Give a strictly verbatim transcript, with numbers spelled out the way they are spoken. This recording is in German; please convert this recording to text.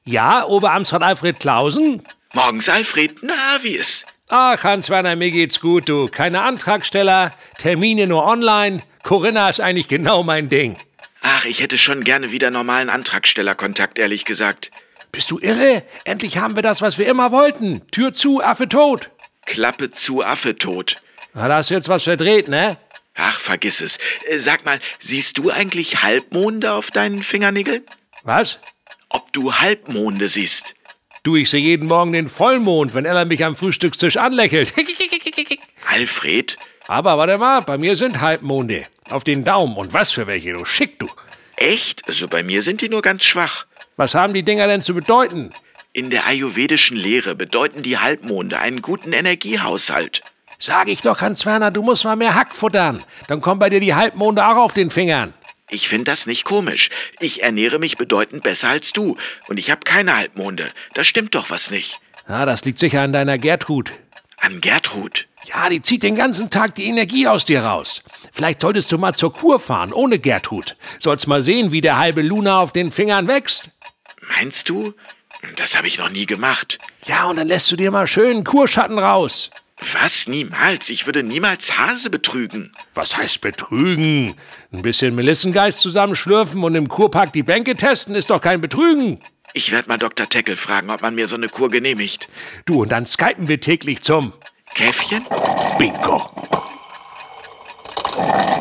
Ja, Oberamtsrat Alfred Clausen? Morgens, Alfred. Na, wie ist? Ach, Hans-Werner, mir geht's gut, du. Keine Antragsteller, Termine nur online. Corinna ist eigentlich genau mein Ding. Ach, ich hätte schon gerne wieder normalen Antragstellerkontakt, ehrlich gesagt. Bist du irre? Endlich haben wir das, was wir immer wollten. Tür zu, Affe tot. Klappe zu, Affe tot. Na, da hast du jetzt was verdreht, ne? Ach, vergiss es. Äh, sag mal, siehst du eigentlich Halbmonde auf deinen Fingernägeln? Was? Ob du Halbmonde siehst? Du, ich sehe jeden Morgen den Vollmond, wenn Ella mich am Frühstückstisch anlächelt. Alfred? Aber warte mal, bei mir sind Halbmonde. Auf den Daumen. Und was für welche, du schick, du. Echt? Also bei mir sind die nur ganz schwach. Was haben die Dinger denn zu bedeuten? In der ayurvedischen Lehre bedeuten die Halbmonde einen guten Energiehaushalt. Sag ich doch, Hans-Werner, du musst mal mehr Hack futtern. Dann kommen bei dir die Halbmonde auch auf den Fingern. Ich finde das nicht komisch. Ich ernähre mich bedeutend besser als du. Und ich habe keine Halbmonde. Da stimmt doch was nicht. Ja, das liegt sicher an deiner Gertrud. An Gertrud? Ja, die zieht den ganzen Tag die Energie aus dir raus. Vielleicht solltest du mal zur Kur fahren, ohne Gertrud. Sollst mal sehen, wie der halbe Luna auf den Fingern wächst. Meinst du? Das habe ich noch nie gemacht. Ja, und dann lässt du dir mal schön Kurschatten raus. Was? Niemals? Ich würde niemals Hase betrügen. Was heißt betrügen? Ein bisschen Melissengeist zusammenschlürfen und im Kurpark die Bänke testen ist doch kein Betrügen. Ich werde mal Doktor Teckel fragen, ob man mir so eine Kur genehmigt. Du, und dann skypen wir täglich zum Käffchen? Bingo.